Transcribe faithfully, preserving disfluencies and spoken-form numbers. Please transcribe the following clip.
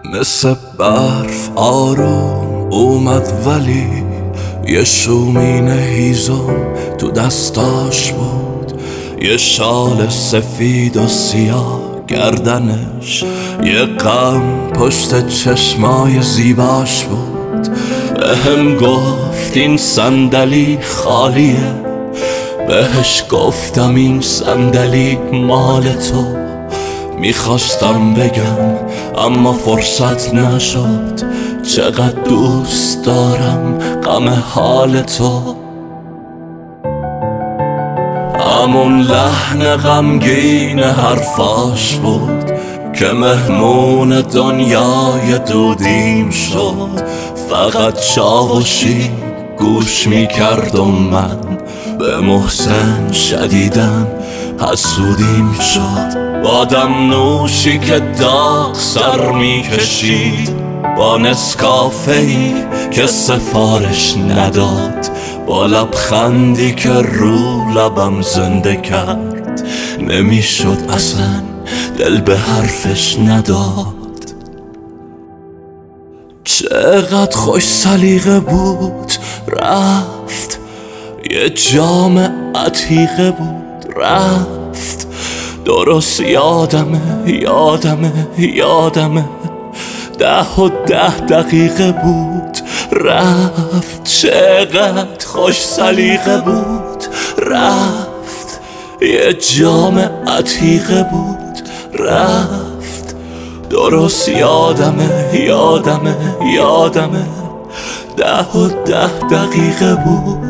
مثل برف آروم اومد ولی یه شومین هیزم تو دستاش بود، یه شال سفید و سیاه گردنش، یه غم پشت چشمای زیباش بود. بهم گفت این صندلی خالیه، بهش گفتم این صندلی مال تو. میخواستم بگم اما فرصت نشد، چقدر دوست دارم غم حال تو. همون لحن غمگین حرفاش بود که مهمون دنیای دودیم شد. فقط چاوشی گوش میکرد و من به محسن شدیدن حسودیم شد. بادم نوشی که داغ سر میکشید، با نسکافه‌ای که سفارش نداد، با لبخندی که رو لبم زنده کرد. نمیشد اصلا دل به حرفش نداد. چقدر خوش سلیقه بود رفت، یه جام عتیقه بود رفت. درست یادمه یادمه یادمه ده و ده دقیقه بود رفت. چقدر خوش سلیقه بود رفت، یه جام عتیقه بود رفت. درست یادمه یادمه یادمه ده و ده دقیقه بود